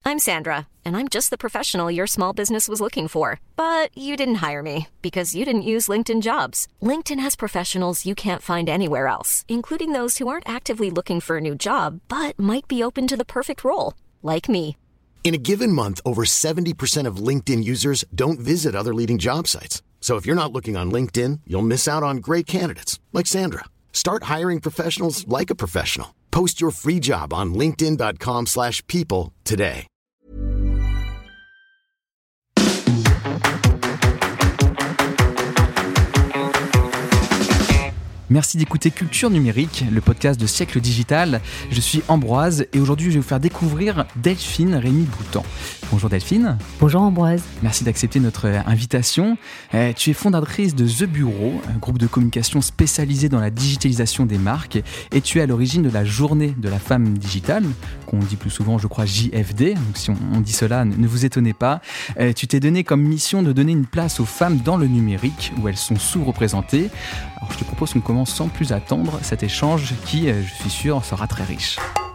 I'm Sandra, and I'm just the professional your small business was looking for. But you didn't hire me because you didn't use LinkedIn Jobs. LinkedIn has professionals you can't find anywhere else, including those who aren't actively looking for a new job, but might be open to the perfect role, like me. In a given month, over 70% of LinkedIn users don't visit other leading job sites. So if you're not looking on LinkedIn, you'll miss out on great candidates like Sandra. Start hiring professionals like a professional. Post your free job on linkedin.com/people today. Merci d'écouter Culture Numérique, le podcast de Siècle Digital. Je suis Ambroise et aujourd'hui je vais vous faire découvrir Delphine Rémy-Boutan. Bonjour Delphine. Bonjour Ambroise. Merci d'accepter notre invitation. Tu es fondatrice de The Bureau, un groupe de communication spécialisé dans la digitalisation des marques, et tu es à l'origine de la journée de la femme digitale, qu'on dit plus souvent je crois JFD, donc si on dit cela, ne vous étonnez pas. Tu t'es donné comme mission de donner une place aux femmes dans le numérique, où elles sont sous-représentées. Alors je te propose qu'on commence sans plus attendre cet échange qui, je suis sûr, sera très riche.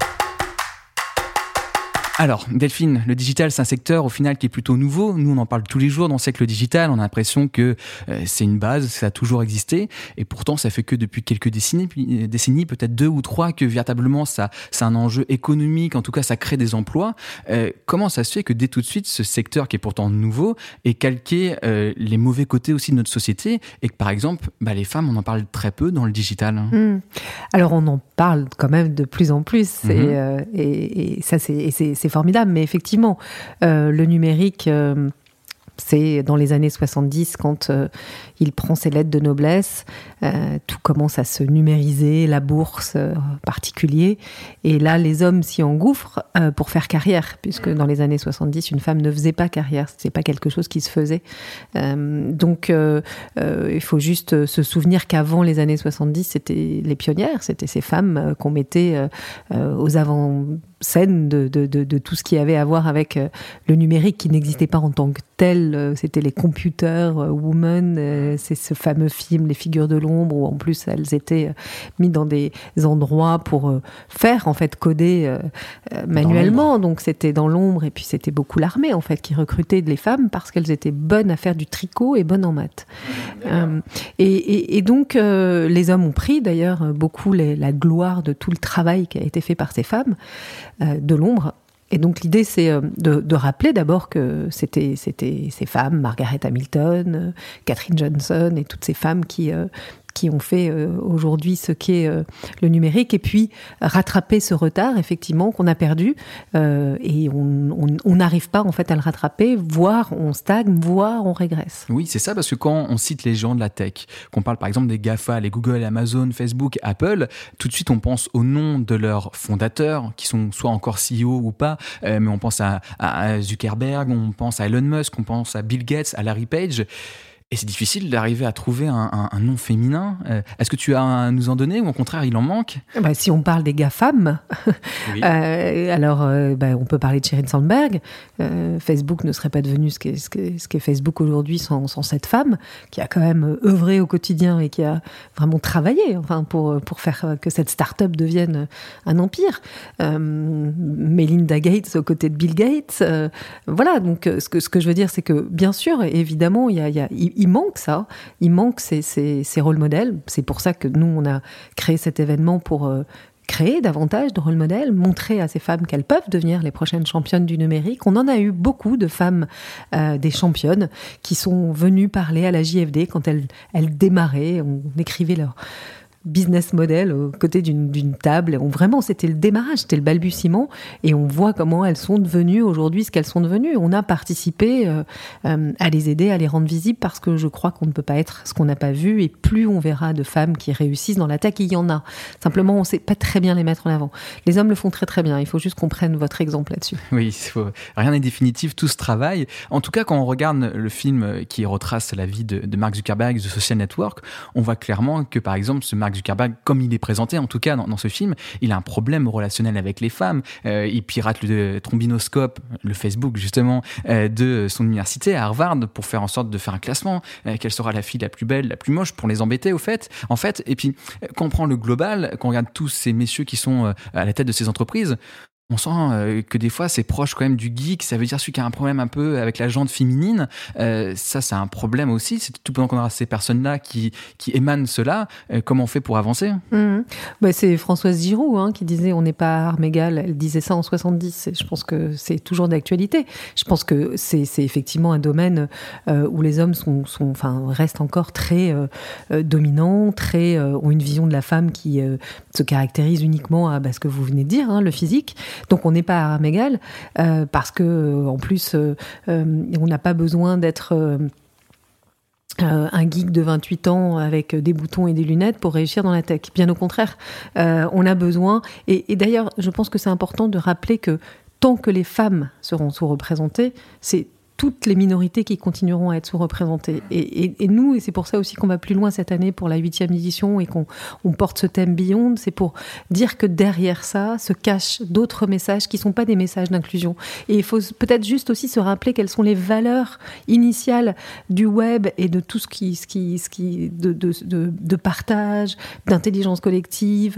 Alors, Delphine, le digital, c'est un secteur au final qui est plutôt nouveau. Nous, on en parle tous les jours dans le siècle digital. On a l'impression que c'est une base, ça a toujours existé. Et pourtant, ça fait que depuis quelques décennies, peut-être 2 ou 3, que véritablement, c'est un enjeu économique. En tout cas, ça crée des emplois. Comment ça se fait que dès tout de suite, ce secteur qui est pourtant nouveau ait calqué les mauvais côtés aussi de notre société et que, par exemple, les femmes, on en parle très peu dans le digital? Alors, on en parle quand même de plus en plus. Et ça, c'est formidable, mais effectivement, le numérique, c'est dans les années 70, quand il prend ses lettres de noblesse, tout commence à se numériser, la bourse en particulier, et là, les hommes s'y engouffrent pour faire carrière, puisque dans les années 70, une femme ne faisait pas carrière, c'est pas quelque chose qui se faisait. Donc, il faut juste se souvenir qu'avant les années 70, c'était les pionnières, c'était ces femmes qu'on mettait aux avant-scènes de tout ce qui avait à voir avec le numérique, qui n'existait pas en tant que tel. C'était les Computer Women, c'est ce fameux film Les Figures de l'ombre, où en plus elles étaient mises dans des endroits pour faire, en fait, coder manuellement. Donc c'était dans l'ombre, et puis c'était beaucoup l'armée, en fait, qui recrutait les femmes parce qu'elles étaient bonnes à faire du tricot et bonnes en maths. Et donc les hommes ont pris d'ailleurs beaucoup la gloire de tout le travail qui a été fait par ces femmes de l'ombre. Et donc l'idée, c'est de rappeler d'abord que c'était ces femmes, Margaret Hamilton, Katherine Johnson, et toutes ces femmes qui ont fait aujourd'hui ce qu'est le numérique, et puis rattraper ce retard, effectivement, qu'on a perdu, et on n'arrive pas, en fait, à le rattraper, voire on stagne, voire on régresse. Oui, c'est ça, parce que quand on cite les géants de la tech, qu'on parle par exemple des GAFA, les Google, Amazon, Facebook, Apple, tout de suite on pense au nom de leurs fondateurs, qui sont soit encore CEO ou pas, mais on pense à Zuckerberg, on pense à Elon Musk, on pense à Bill Gates, à Larry Page. Et c'est difficile d'arriver à trouver un nom féminin. Est-ce que tu as à nous en donner, ou au contraire, il en manque? Si on parle des GAFAM, oui. Alors on peut parler de Sheryl Sandberg. Facebook ne serait pas devenu ce qu'est Facebook aujourd'hui sans cette femme, qui a quand même œuvré au quotidien et qui a vraiment travaillé, pour faire que cette start-up devienne un empire. Melinda Gates aux côtés de Bill Gates. Voilà, donc ce que je veux dire, c'est que, bien sûr, évidemment, il manque ça, il manque ces rôles modèles. C'est pour ça que nous, on a créé cet événement pour créer davantage de rôles modèles, montrer à ces femmes qu'elles peuvent devenir les prochaines championnes du numérique. On en a eu beaucoup de femmes, des championnes, qui sont venues parler à la JFD quand elles démarraient. On écrivait leur business model aux côtés d'une table. Vraiment, c'était le démarrage, c'était le balbutiement, et on voit comment elles sont devenues aujourd'hui ce qu'elles sont devenues. On a participé à les aider, à les rendre visibles, parce que je crois qu'on ne peut pas être ce qu'on n'a pas vu, et plus on verra de femmes qui réussissent dans la tech, il y en a. Simplement, on ne sait pas très bien les mettre en avant. Les hommes le font très très bien, il faut juste qu'on prenne votre exemple là-dessus. Oui, rien n'est définitif, tout se travaille. En tout cas, quand on regarde le film qui retrace la vie de Mark Zuckerberg, The Social Network, on voit clairement que, par exemple, ce Mark Zuckerberg, comme il est présenté en tout cas dans ce film, il a un problème relationnel avec les femmes. Il pirate le trombinoscope, le Facebook justement, de son université à Harvard, pour faire en sorte de faire un classement. Quelle sera la fille la plus belle, la plus moche, pour les embêter en fait. Et puis quand on prend le global, quand on regarde tous ces messieurs qui sont à la tête de ces entreprises, On sent que des fois, c'est proche quand même du geek. Ça veut dire celui qui a un problème un peu avec la jante féminine. Ça, c'est un problème aussi. C'est tout pendant qu'on aura ces personnes-là qui émanent cela. Comment on fait pour avancer ? C'est Françoise Giroud qui disait « on n'est pas à armes égales ». Elle disait ça en 70. Et je pense que c'est toujours d'actualité. Je pense que c'est effectivement un domaine où les hommes restent encore très dominants, ont une vision de la femme qui se caractérise uniquement à ce que vous venez de dire, le physique. Donc on n'est pas à armes égales parce que en plus on n'a pas besoin d'être un geek de 28 ans avec des boutons et des lunettes pour réussir dans la tech. Bien au contraire, on a besoin et d'ailleurs je pense que c'est important de rappeler que tant que les femmes seront sous-représentées, c'est toutes les minorités qui continueront à être sous-représentées. Et nous, et c'est pour ça aussi qu'on va plus loin cette année pour la 8e édition et qu'on porte ce thème Beyond, c'est pour dire que derrière ça se cachent d'autres messages qui ne sont pas des messages d'inclusion. Et il faut peut-être juste aussi se rappeler quelles sont les valeurs initiales du web et de tout ce qui de partage, d'intelligence collective,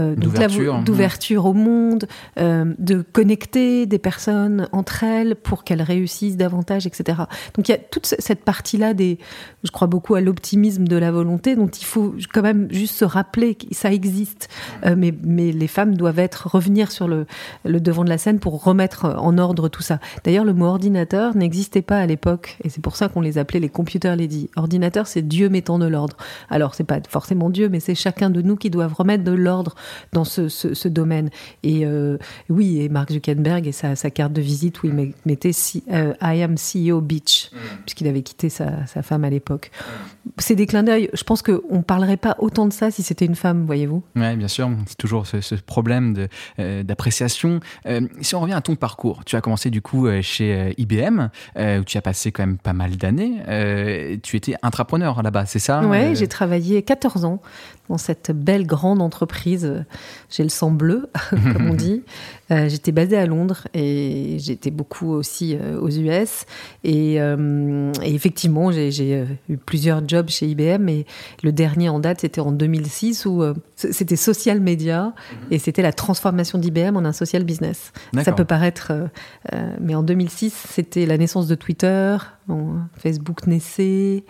d'ouverture au monde, de connecter des personnes entre elles pour qu'elles réussissent davantage, etc. Donc il y a toute cette partie-là je crois beaucoup à l'optimisme de la volonté, dont il faut quand même juste se rappeler que ça existe. Mais les femmes doivent revenir sur le devant de la scène pour remettre en ordre tout ça. D'ailleurs, le mot ordinateur n'existait pas à l'époque, et c'est pour ça qu'on les appelait les computer ladies. Ordinateur, c'est Dieu mettant de l'ordre. Alors, c'est pas forcément Dieu, mais c'est chacun de nous qui doivent remettre de l'ordre dans ce domaine. Et oui, et Mark Zuckerberg et sa carte de visite où il mettait I am CEO Beach, puisqu'il avait quitté sa femme à l'époque. C'est des clins d'œil. Je pense qu'on ne parlerait pas autant de ça si c'était une femme, voyez-vous. Oui, bien sûr. C'est toujours ce problème d'appréciation. Si on revient à ton parcours, tu as commencé du coup chez IBM, où tu as passé quand même pas mal d'années. Tu étais intrapreneur là-bas, c'est ça ? Oui, j'ai travaillé 14 ans dans cette belle grande entreprise. J'ai le sang bleu, comme on dit. J'étais basée à Londres et j'étais beaucoup aussi aux US. Et effectivement, j'ai eu plusieurs jobs chez IBM. Et le dernier en date, c'était en 2006 où c'était social media et c'était la transformation d'IBM en un social business. D'accord. Ça peut paraître... mais en 2006, c'était la naissance de Twitter, Facebook naissait.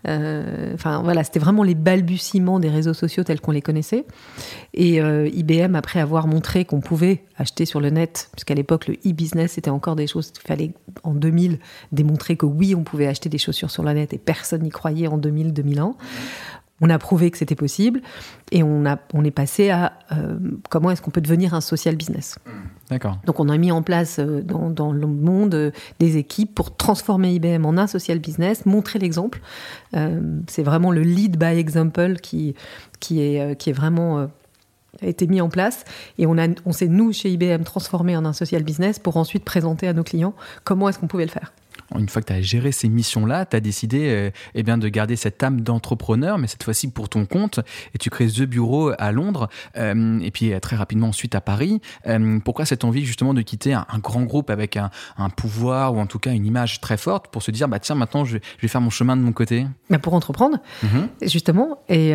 Voilà, c'était vraiment les balbutiements des réseaux sociaux tels qu'on les connaissait. Et IBM, après avoir montré qu'on pouvait acheter sur le net, puisqu'à l'époque, le e-business, c'était encore des choses... Il fallait, en 2000, démontrer que oui, on pouvait acheter des chaussures sur le net et personne n'y croyait en 2000-2001. On a prouvé que c'était possible et on est passé à comment est-ce qu'on peut devenir un social business. D'accord. Donc on a mis en place dans le monde des équipes pour transformer IBM en un social business, montrer l'exemple. C'est vraiment le lead by example qui est vraiment... a été mis en place et on s'est, nous, chez IBM, transformé en un social business pour ensuite présenter à nos clients comment est-ce qu'on pouvait le faire. Une fois que tu as géré ces missions-là, tu as décidé de garder cette âme d'entrepreneur, mais cette fois-ci pour ton compte, et tu crées The Bureau à Londres, et puis très rapidement ensuite à Paris. Pourquoi cette envie justement de quitter un grand groupe avec un pouvoir, ou en tout cas une image très forte, pour se dire, tiens, maintenant je vais faire mon chemin de mon côté ? Pour entreprendre, justement, et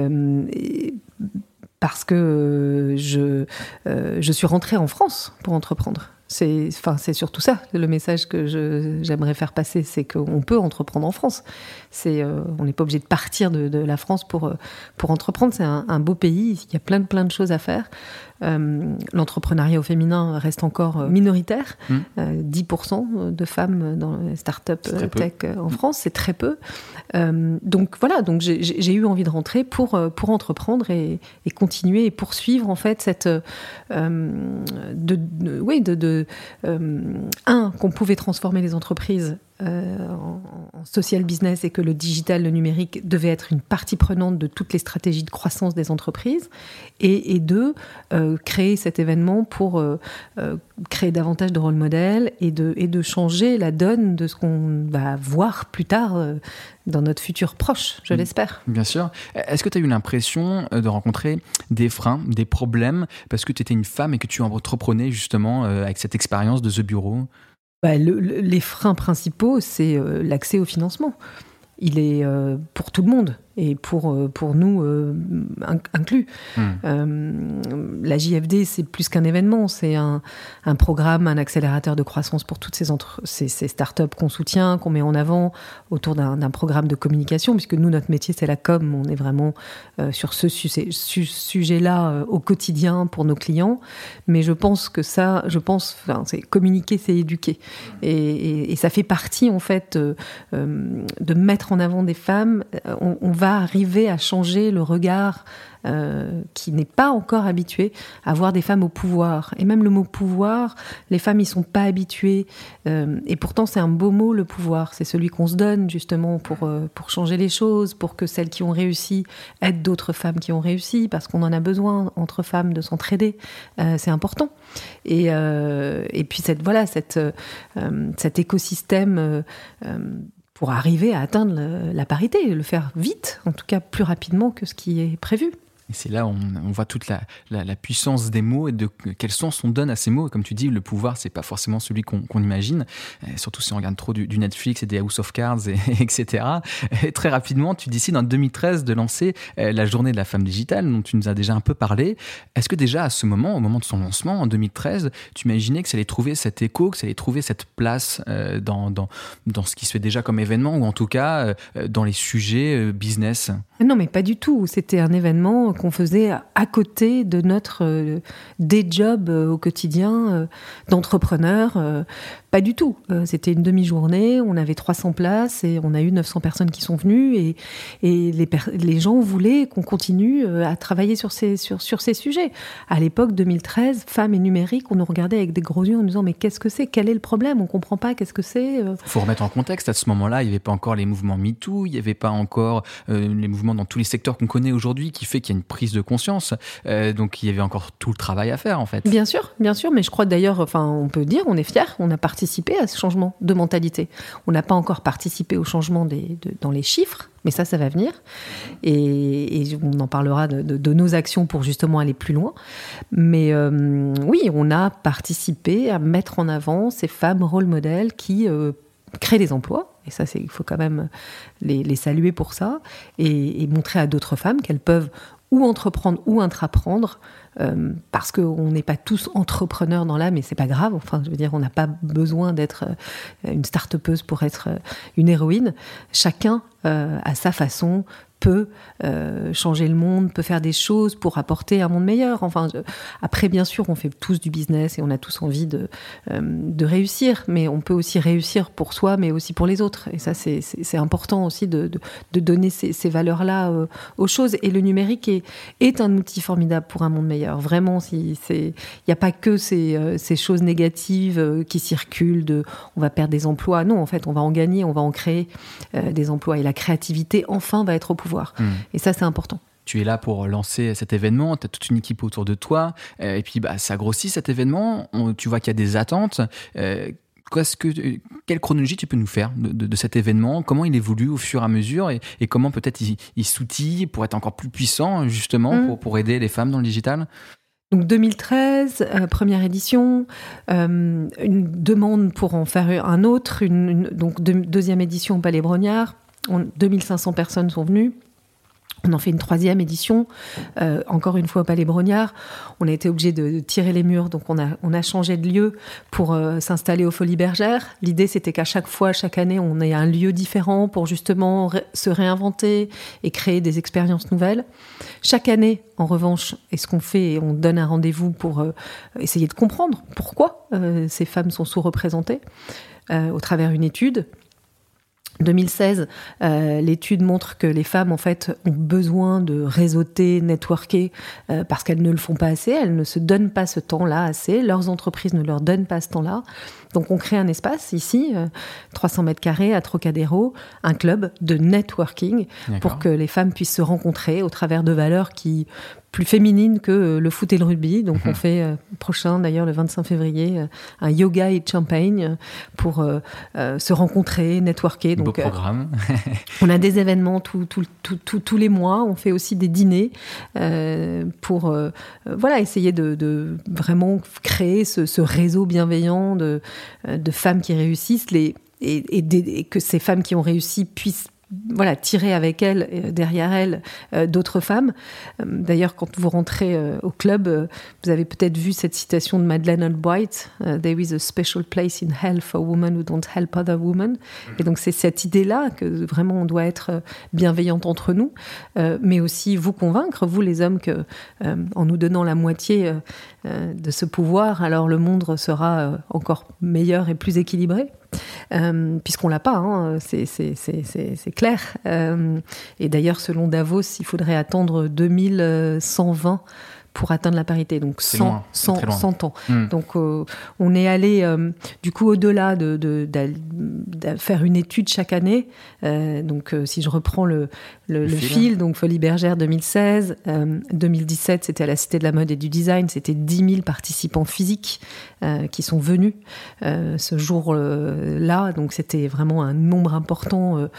parce que je suis rentrée en France pour entreprendre. C'est surtout ça, le message que j'aimerais faire passer, c'est qu'on peut entreprendre en France. On n'est pas obligé de partir de la France pour entreprendre. C'est un beau pays, il y a plein de choses à faire. L'entrepreneuriat au féminin reste encore minoritaire. 10% de femmes dans les startups tech en France, c'est très peu. Donc voilà, j'ai eu envie de rentrer pour entreprendre et continuer et poursuivre en fait cette qu'on pouvait transformer les entreprises en social business et que le digital, le numérique devait être une partie prenante de toutes les stratégies de croissance des entreprises et deux, créer cet événement pour créer davantage de rôle modèles et de changer la donne de ce qu'on va voir plus tard dans notre futur proche, je l'espère. Bien sûr. Est-ce que tu as eu l'impression de rencontrer des freins, des problèmes parce que tu étais une femme et que tu entreprenais justement avec cette expérience de The Bureau ? Les freins principaux, c'est l'accès au financement. Il est pour tout le monde. et pour nous inclus. La JFD, c'est plus qu'un événement, c'est un programme, un accélérateur de croissance pour toutes ces startups qu'on soutient, qu'on met en avant autour d'un programme de communication, puisque nous, notre métier, c'est la com. On est vraiment sur ce sujet-là au quotidien pour nos clients. Mais je pense que c'est communiquer, c'est éduquer. Et ça fait partie, en fait, de mettre en avant des femmes. On va arriver à changer le regard qui n'est pas encore habitué à voir des femmes au pouvoir. Et même le mot pouvoir, les femmes, ils sont pas habituées. Et pourtant, c'est un beau mot, le pouvoir. C'est celui qu'on se donne, justement, pour changer les choses, pour que celles qui ont réussi aident d'autres femmes qui ont réussi, parce qu'on en a besoin, entre femmes, de s'entraider. C'est important. Et puis, cet écosystème... pour arriver à atteindre la parité, et le faire vite, en tout cas plus rapidement que ce qui est prévu. Et c'est là où on voit toute la puissance des mots et de quel sens on donne à ces mots. Et comme tu dis, le pouvoir, c'est pas forcément celui qu'on imagine. Et surtout si on regarde trop du Netflix et des House of Cards, etc. Et très rapidement, tu décides en 2013 de lancer la journée de la femme digitale, dont tu nous as déjà un peu parlé. Est-ce que déjà à ce moment, au moment de son lancement, en 2013, tu imaginais que ça allait trouver cet écho, que ça allait trouver cette place dans ce qui se fait déjà comme événement, ou en tout cas dans les sujets business ? Non, mais pas du tout. C'était un événement qu'on faisait à côté de notre day job au quotidien d'entrepreneur. Pas du tout. C'était une demi-journée, on avait 300 places et on a eu 900 personnes qui sont venues et les gens voulaient qu'on continue à travailler sur ces sujets. À l'époque, 2013, femmes et numérique, on nous regardait avec des gros yeux en nous disant mais qu'est-ce que c'est ? Quel est le problème ? On comprend pas, qu'est-ce que c'est ? Faut remettre en contexte, à ce moment-là, il n'y avait pas encore les mouvements MeToo, il n'y avait pas encore les mouvements dans tous les secteurs qu'on connaît aujourd'hui qui fait qu'il y a une prise de conscience. Donc il y avait encore tout le travail à faire en fait. Bien sûr, mais je crois d'ailleurs, on peut dire, on est fiers, on a participé à ce changement de mentalité. On n'a pas encore participé au changement dans les chiffres, mais ça va venir. Et on en parlera de nos actions pour justement aller plus loin. Mais oui, on a participé à mettre en avant ces femmes rôle modèles qui créent des emplois. Et ça, il faut quand même les saluer pour ça. Et montrer à d'autres femmes qu'elles peuvent ou entreprendre ou intraprendre, parce qu'on n'est pas tous entrepreneurs dans l'âme, mais c'est pas grave. Enfin, je veux dire, on n'a pas besoin d'être une start-upeuse pour être une héroïne. Chacun, à sa façon, peut changer le monde, peut faire des choses pour apporter un monde meilleur. Enfin, après, bien sûr, on fait tous du business et on a tous envie de réussir, mais on peut aussi réussir pour soi, mais aussi pour les autres. Et ça, c'est important aussi de donner ces valeurs-là aux choses. Et le numérique est un outil formidable pour un monde meilleur. Vraiment, il n'y a pas que ces choses négatives qui circulent on va perdre des emplois. Non, en fait, on va en gagner, on va en créer des emplois. Et la créativité, enfin, va être au pouvoir. Et ça, c'est important. Tu es là pour lancer cet événement, tu as toute une équipe autour de toi, et puis ça grossit cet événement, tu vois qu'il y a des attentes. Quelle chronologie tu peux nous faire de cet événement ? Comment il évolue au fur et à mesure et comment peut-être il s'outille pour être encore plus puissant justement pour aider les femmes dans le digital ? Donc 2013, première édition, une demande pour en faire un autre, donc deuxième édition au Palais Brongniart, 2500 personnes sont venues. On en fait une troisième édition, encore une fois au Palais Brongniart. On a été obligé de tirer les murs, donc on a changé de lieu pour s'installer aux Folies Bergères. L'idée, c'était qu'à chaque année, on ait un lieu différent pour justement se réinventer et créer des expériences nouvelles. Chaque année, en revanche, et ce qu'on fait, et on donne un rendez-vous pour essayer de comprendre pourquoi ces femmes sont sous-représentées au travers d'une étude. 2016, l'étude montre que les femmes, en fait, ont besoin de réseauter, networker, parce qu'elles ne le font pas assez, elles ne se donnent pas ce temps-là assez, leurs entreprises ne leur donnent pas ce temps-là. Donc on crée un espace ici, 300 mètres carrés à Trocadéro, un club de networking. D'accord. Pour que les femmes puissent se rencontrer au travers de valeurs plus féminines que le foot et le rugby. Donc on fait prochain, d'ailleurs le 25 février, un yoga et champagne pour se rencontrer, networker. Donc, beau programme. On a des événements tous les mois. On fait aussi des dîners pour essayer de vraiment créer ce réseau bienveillant de femmes qui réussissent et que ces femmes qui ont réussi puissent tirer avec elle, derrière elle, d'autres femmes. D'ailleurs, quand vous rentrez au club, vous avez peut-être vu cette citation de Madeleine Albright, There is a special place in hell for women who don't help other women. Et donc, c'est cette idée-là que vraiment on doit être bienveillante entre nous, mais aussi vous convaincre, vous les hommes, que en nous donnant la moitié de ce pouvoir, alors le monde sera encore meilleur et plus équilibré. Puisqu'on l'a pas, hein, c'est clair. Et d'ailleurs, selon Davos, il faudrait attendre 2120 pour atteindre la parité, donc 100 ans. Donc on est allé du coup au-delà de faire une étude chaque année. Donc si je reprends le fil, donc Folies Bergère 2016, 2017 c'était à la Cité de la Mode et du Design, c'était 10 000 participants physiques qui sont venus ce jour-là, donc c'était vraiment un nombre important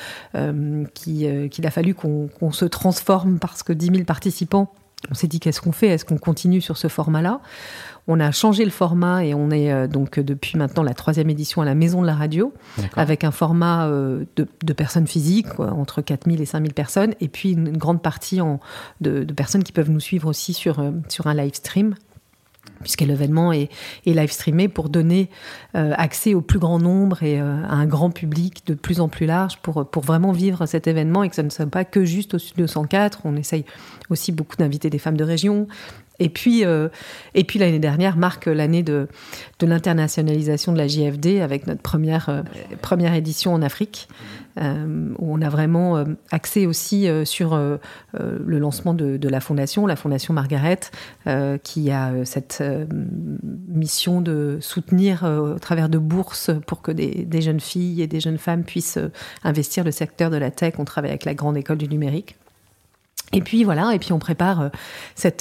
qu'il a fallu qu'on se transforme, parce que 10 000 participants, on s'est dit qu'est-ce qu'on fait ? Est-ce qu'on continue sur ce format-là ? On a changé le format et on est donc depuis maintenant la 3e édition à la Maison de la Radio, avec un format de personnes physiques, quoi, entre 4 000 et 5 000 personnes, et puis une grande partie de personnes qui peuvent nous suivre aussi sur un live stream, puisque l'événement est live streamé pour donner accès au plus grand nombre et à un grand public de plus en plus large pour vraiment vivre cet événement, et que ça ne soit pas que juste au Studio 104. On essaye aussi beaucoup d'inviter des femmes de région. Et puis l'année dernière marque l'année de l'internationalisation de la JFD, avec notre première édition en Afrique, où on a vraiment axé aussi sur le lancement de la Fondation Margaret, qui a cette mission de soutenir au travers de bourses pour que des jeunes filles et des jeunes femmes puissent investir le secteur de la tech. On travaille avec la Grande École du Numérique. Et puis voilà, et puis on prépare cette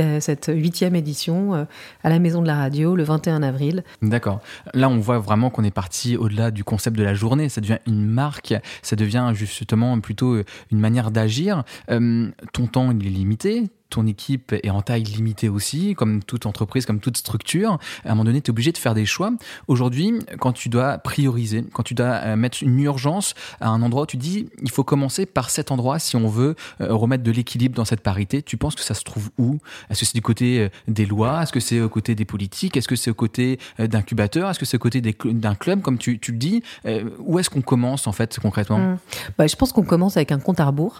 8e édition à la Maison de la Radio le 21 avril. D'accord. Là, on voit vraiment qu'on est parti au-delà du concept de la journée. Ça devient une marque, ça devient justement plutôt une manière d'agir. Ton temps, il est limité. Ton équipe est en taille limitée aussi, comme toute entreprise, comme toute structure. À un moment donné, tu es obligé de faire des choix. Aujourd'hui, quand tu dois prioriser, quand tu dois mettre une urgence à un endroit, tu dis il faut commencer par cet endroit si on veut remettre de l'équilibre dans cette parité. Tu penses que ça se trouve où ? Est-ce que c'est du côté des lois ? Est-ce que c'est au côté des politiques ? Est-ce que c'est au côté d'incubateurs ? Est-ce que c'est au côté d'un club, comme tu le dis ? Où est-ce qu'on commence en fait concrètement ? Je pense qu'on commence avec un compte à rebours.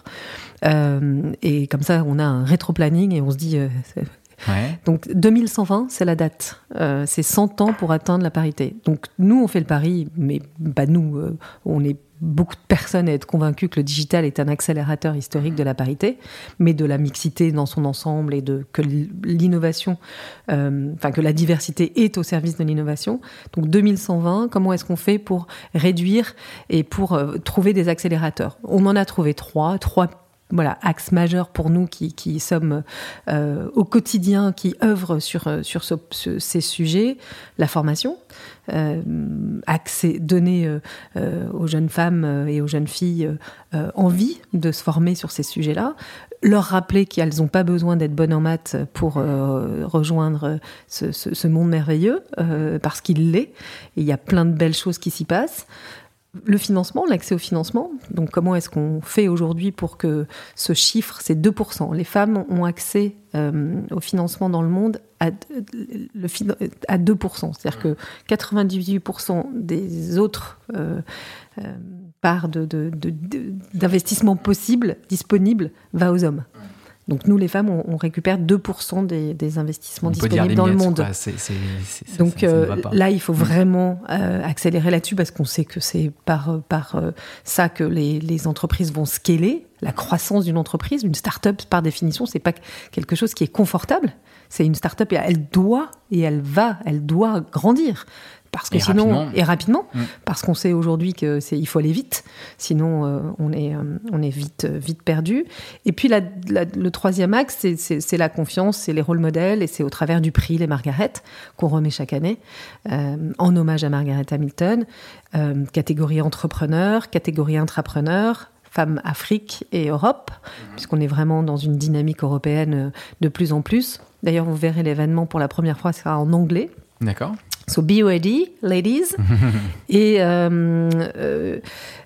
Et comme ça, on a un rétro-planning et on se dit... Ouais. Donc 2120, c'est la date. C'est 100 ans pour atteindre la parité. Donc nous, on fait le pari, mais pas nous. On est beaucoup de personnes à être convaincues que le digital est un accélérateur historique de la parité, mais de la mixité dans son ensemble, et que l'innovation, que la diversité est au service de l'innovation. Donc 2120, comment est-ce qu'on fait pour réduire et pour trouver des accélérateurs ? On en a trouvé trois axes majeurs pour nous qui sommes au quotidien, qui œuvrent sur ces sujets. La formation, donner aux jeunes femmes et aux jeunes filles envie de se former sur ces sujets-là, leur rappeler qu'elles n'ont pas besoin d'être bonnes en maths pour rejoindre ce monde merveilleux, parce qu'il l'est, et il y a plein de belles choses qui s'y passent. Le financement, l'accès au financement. Donc, comment est-ce qu'on fait aujourd'hui pour que ce chiffre, c'est 2%. Les femmes ont accès au financement dans le monde à 2%. C'est-à-dire que 98% des autres parts d'investissement possibles, disponibles, va aux hommes. Donc nous, les femmes, on récupère 2% des investissements disponibles dans le monde. Donc là, il faut vraiment accélérer là-dessus, parce qu'on sait que c'est par ça que les entreprises vont scaler. La croissance d'une entreprise, une start-up, par définition, c'est pas quelque chose qui est confortable. C'est une start-up et elle doit grandir. Parce que rapidement, parce qu'on sait aujourd'hui qu'il faut aller vite, sinon on est vite perdu. Et puis le troisième axe, c'est la confiance, c'est les rôles modèles, et c'est au travers du prix Les Margaret qu'on remet chaque année, en hommage à Margaret Hamilton, catégorie entrepreneur, catégorie intrapreneur, femmes Afrique et Europe, puisqu'on est vraiment dans une dynamique européenne de plus en plus. D'ailleurs, vous verrez l'événement pour la première fois, sera en anglais. D'accord. So be ready, ladies. Et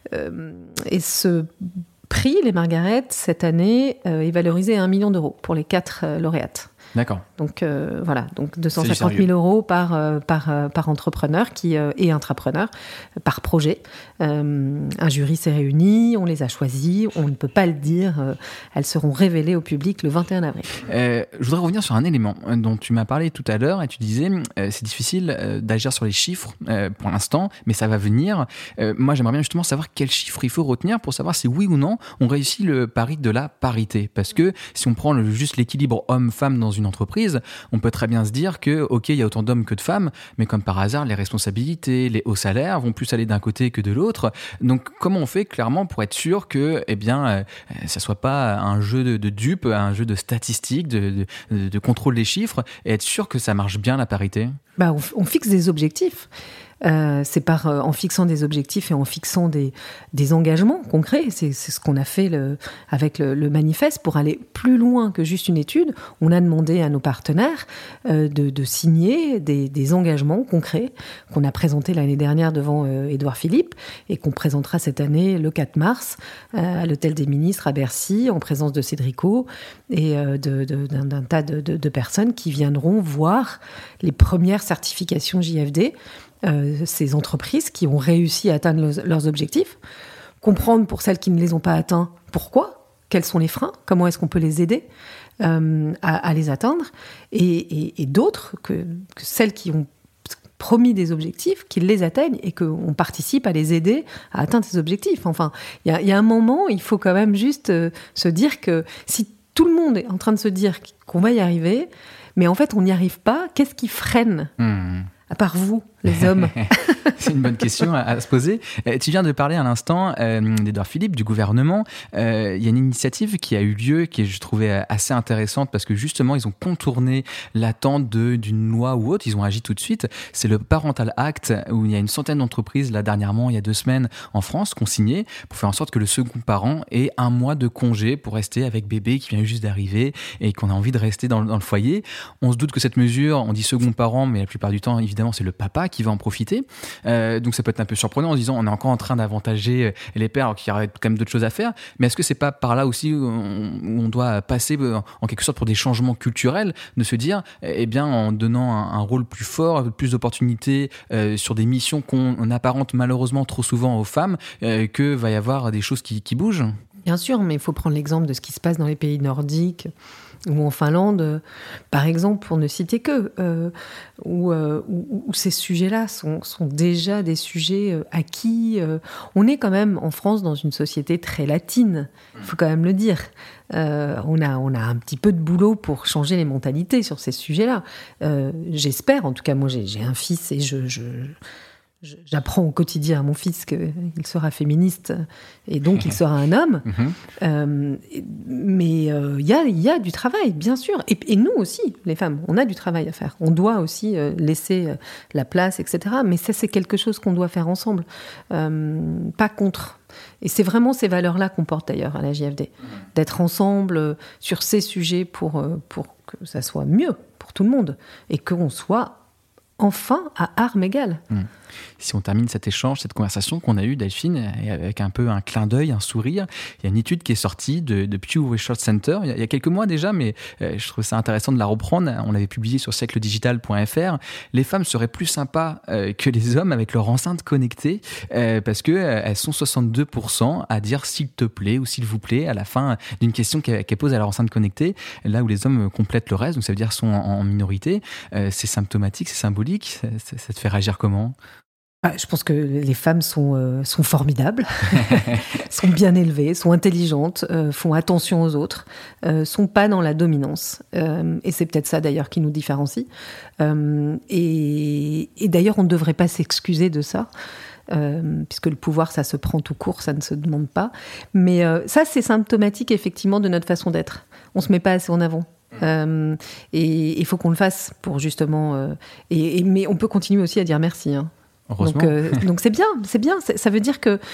Et ce prix, les Margaret, cette année, est valorisé à 1 million d'euros pour les 4 lauréates. D'accord. Donc voilà, donc 250 000 euros par entrepreneur et intrapreneur par projet. Un jury s'est réuni, on les a choisis, on ne peut pas le dire, elles seront révélées au public le 21 avril. Je voudrais revenir sur un élément dont tu m'as parlé tout à l'heure et tu disais c'est difficile d'agir sur les chiffres pour l'instant, mais ça va venir. Moi j'aimerais bien justement savoir quels chiffres il faut retenir pour savoir si oui ou non on réussit le pari de la parité. Parce que si on prend juste l'équilibre homme-femme dans une entreprise, on peut très bien se dire que, ok, il y a autant d'hommes que de femmes, mais comme par hasard, les responsabilités, les hauts salaires vont plus aller d'un côté que de l'autre. Donc, comment on fait clairement pour être sûr que, ça soit pas un jeu de dupes, un jeu de statistiques, de contrôle des chiffres, et être sûr que ça marche bien la parité? On fixe des objectifs. C'est en fixant des objectifs et en fixant des engagements concrets. C'est ce qu'on a fait avec le manifeste pour aller plus loin que juste une étude. On a demandé à nos partenaires de signer des engagements concrets qu'on a présentés l'année dernière devant Édouard Philippe et qu'on présentera cette année le 4 mars à l'Hôtel des Ministres à Bercy en présence de Cédrico et d'un tas de personnes qui viendront voir les premières certifications JFD. Ces entreprises qui ont réussi à atteindre leurs objectifs, comprendre pour celles qui ne les ont pas atteints pourquoi, quels sont les freins, comment est-ce qu'on peut les aider à les atteindre, et d'autres que celles qui ont promis des objectifs, qu'ils les atteignent et qu'on participe à les aider à atteindre ces objectifs. Enfin, il y a un moment, il faut quand même juste se dire que si tout le monde est en train de se dire qu'on va y arriver, mais en fait on n'y arrive pas, qu'est-ce qui freine à part vous, les hommes? C'est une bonne question à se poser. Tu viens de parler à l'instant d'Édouard Philippe, du gouvernement. Il y a une initiative qui a eu lieu, qui je trouvais assez intéressante, parce que justement, ils ont contourné l'attente d'une loi ou autre. Ils ont agi tout de suite. C'est le Parental Act, où il y a une centaine d'entreprises, là, dernièrement, il y a 2 semaines, en France, qui ont signé pour faire en sorte que le second parent ait 1 mois de congé pour rester avec bébé qui vient juste d'arriver et qu'on a envie de rester dans le foyer. On se doute que cette mesure, on dit second parent, mais la plupart du temps, évidemment, c'est le papa qui va en profiter. Donc ça peut être un peu surprenant en se disant on est encore en train d'avantager les pères alors qu'il y aurait quand même d'autres choses à faire. Mais est-ce que c'est pas par là aussi où on doit passer en quelque sorte pour des changements culturels, de se dire en donnant un rôle plus fort, plus d'opportunités sur des missions qu'on apparente malheureusement trop souvent aux femmes, que va y avoir des choses qui bougent? Bien sûr, mais il faut prendre l'exemple de ce qui se passe dans les pays nordiques ou en Finlande, par exemple, pour ne citer que, où ces sujets-là sont déjà des sujets acquis. On est quand même, en France, dans une société très latine, il faut quand même le dire. On a un petit peu de boulot pour changer les mentalités sur ces sujets-là. J'espère, en tout cas, moi j'ai un fils et j'apprends au quotidien à mon fils qu'il sera féministe et donc il sera un homme. Mais il y a du travail, bien sûr. Et nous aussi, les femmes, on a du travail à faire. On doit aussi laisser la place, etc. Mais ça, c'est quelque chose qu'on doit faire ensemble, pas contre. Et c'est vraiment ces valeurs-là qu'on porte d'ailleurs à la JFD. D'être ensemble sur ces sujets pour que ça soit mieux pour tout le monde et qu'on soit enfin à armes égales. Si on termine cet échange, cette conversation qu'on a eue, Delphine, avec un peu un clin d'œil, un sourire, il y a une étude qui est sortie de Pew Research Center il y a quelques mois déjà, mais je trouve ça intéressant de la reprendre. On l'avait publié sur siècledigital.fr. Les femmes seraient plus sympas que les hommes avec leur enceinte connectée, parce qu'elles sont 62% à dire s'il te plaît ou s'il vous plaît à la fin d'une question qu'elles posent à leur enceinte connectée, là où les hommes complètent le reste, donc ça veut dire sont en minorité. C'est symptomatique, c'est symbolique. Ça te fait réagir comment ? Je pense que les femmes sont formidables, sont bien élevées, sont intelligentes, font attention aux autres, sont pas dans la dominance. Et c'est peut-être ça d'ailleurs qui nous différencie. Et d'ailleurs, on ne devrait pas s'excuser de ça. Puisque le pouvoir, ça se prend tout court, ça ne se demande pas. Mais ça, c'est symptomatique effectivement de notre façon d'être. On se met pas assez en avant. Et il faut qu'on le fasse pour justement... mais on peut continuer aussi à dire merci, hein. Donc c'est bien. Ça veut dire que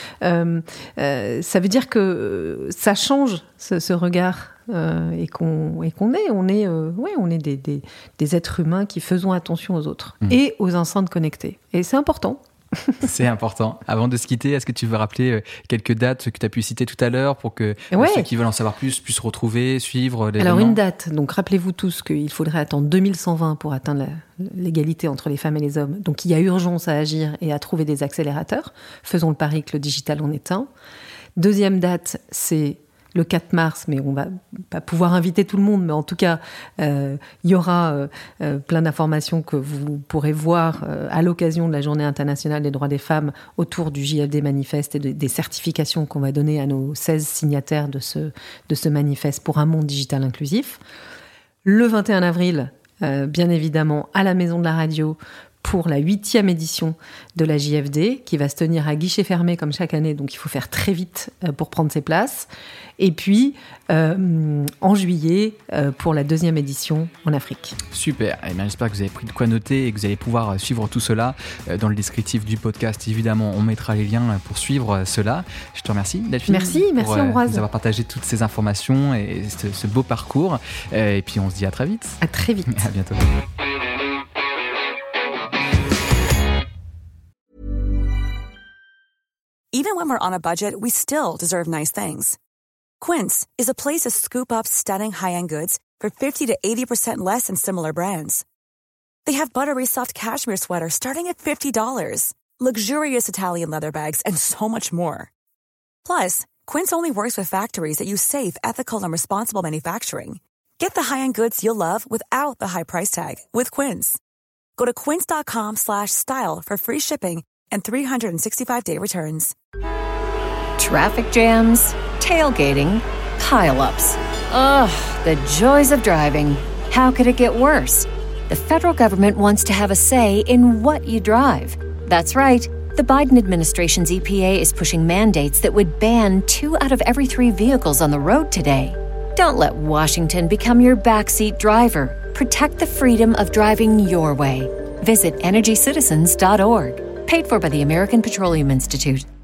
ça change ce regard et qu'on est des êtres humains qui faisons attention aux autres et aux enceintes connectées. Et c'est important. C'est important. Avant de se quitter, est-ce que tu veux rappeler quelques dates que tu as pu citer tout à l'heure pour que ceux qui veulent en savoir plus puissent retrouver, suivre l'événement? Alors une date, donc rappelez-vous tous qu'il faudrait attendre 2120 pour atteindre l'égalité entre les femmes et les hommes. Donc il y a urgence à agir et à trouver des accélérateurs. Faisons le pari que le digital en est un. Deuxième date, c'est le 4 mars, mais on va pas pouvoir inviter tout le monde, mais en tout cas, il y aura plein d'informations que vous pourrez voir à l'occasion de la Journée internationale des droits des femmes autour du JFD Manifeste et des certifications qu'on va donner à nos 16 signataires de ce manifeste pour un monde digital inclusif. Le 21 avril, bien évidemment, à la Maison de la Radio, pour la 8e édition de la JFD, qui va se tenir à guichet fermé comme chaque année, donc il faut faire très vite pour prendre ses places. Et puis, en juillet, pour la 2e édition en Afrique. Super, eh bien, j'espère que vous avez pris de quoi noter et que vous allez pouvoir suivre tout cela. Dans le descriptif du podcast, évidemment, on mettra les liens pour suivre cela. Je te remercie, Delphine. Merci Ambroise. Nous avoir partagé toutes ces informations et ce beau parcours. Et puis, on se dit à très vite. À très vite. À bientôt. Even when we're on a budget, we still deserve nice things. Quince is a place to scoop up stunning high-end goods for 50 to 80% less than similar brands. They have buttery soft cashmere sweaters starting at $50, luxurious Italian leather bags, and so much more. Plus, Quince only works with factories that use safe, ethical, and responsible manufacturing. Get the high-end goods you'll love without the high price tag with Quince. Go to quince.com/style for free shipping and 365-day returns. Traffic jams, tailgating, pile-ups. Ugh, the joys of driving. How could it get worse? The federal government wants to have a say in what you drive. That's right. The Biden administration's EPA is pushing mandates that would ban 2 out of every 3 vehicles on the road today. Don't let Washington become your backseat driver. Protect the freedom of driving your way. Visit EnergyCitizens.org. Paid for by the American Petroleum Institute.